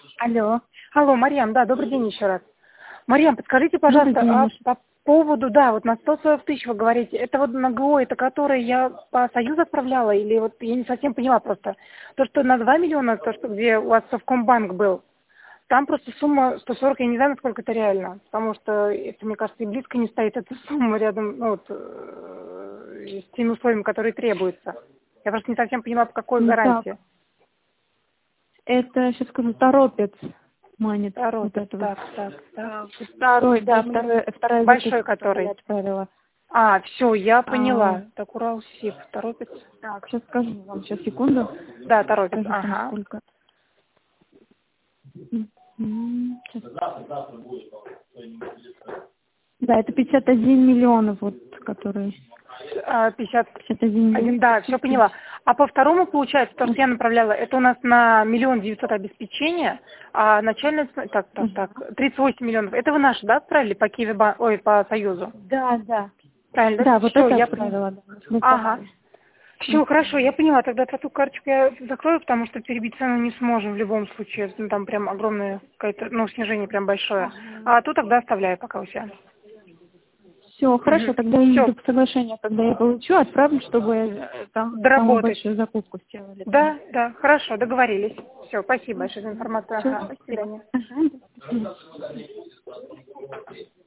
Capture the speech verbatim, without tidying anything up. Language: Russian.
Алло. Алло, Марьям, да, добрый день еще раз. Марьям, подскажите, Добрый пожалуйста, день, а Маша. по поводу, да, вот на сто сорок тысяч вы говорите, это вот на ГО, это который я по Союзу отправляла, или вот я не совсем поняла просто. То, что на два миллиона, то, что где у вас Совкомбанк был, там просто сумма сто сорок, я не знаю, насколько это реально, потому что это, мне кажется, и близко не стоит эта сумма рядом, ну, вот, э, с теми условиями, которые требуются. Я просто не совсем поняла, по какой Ну так, гарантии. это, сейчас скажу, торопец манит. Второй, Вот это вот. так, так, так. А, Второй, да, Один второй, вторая большой, закупка, которую я который. отправила. А, все, я А, поняла. Так, Уралсиб, торопец. так, сейчас скажу вам, сейчас, секунду. Да, торопец, Скажу там ага. сколько. М, щас. Да, это пятьдесят один миллионов, вот, который. А, пятьдесят пятьдесят один один, миллион. да, все поняла. А по второму, получается, то, что я направляла, это у нас на миллион девятьсот обеспечения, а начальная цена, так, так, так, тридцать восемь миллионов. Это вы наши, да, отправили по Киеве, ой, по Союзу? Да, да. Правильно, да? Да, вот Все, это я поняла. отправила, да, мы Ага. сами. Все, хорошо, я поняла. Тогда эту карточку я закрою, потому что перебить цену не сможем в любом случае. Ну, там прям огромное какое-то, ну, снижение прям большое. А ту тогда оставляю пока у себя. Все, хорошо, тогда я Все, иду по соглашению, когда я получу, отправлю, чтобы э, там самую доработать. большую закупку сделали. Да. Да, да, хорошо, договорились. Все, спасибо большое за информацию. Все, Ага, до спасибо. свидания. Ага, до свидания.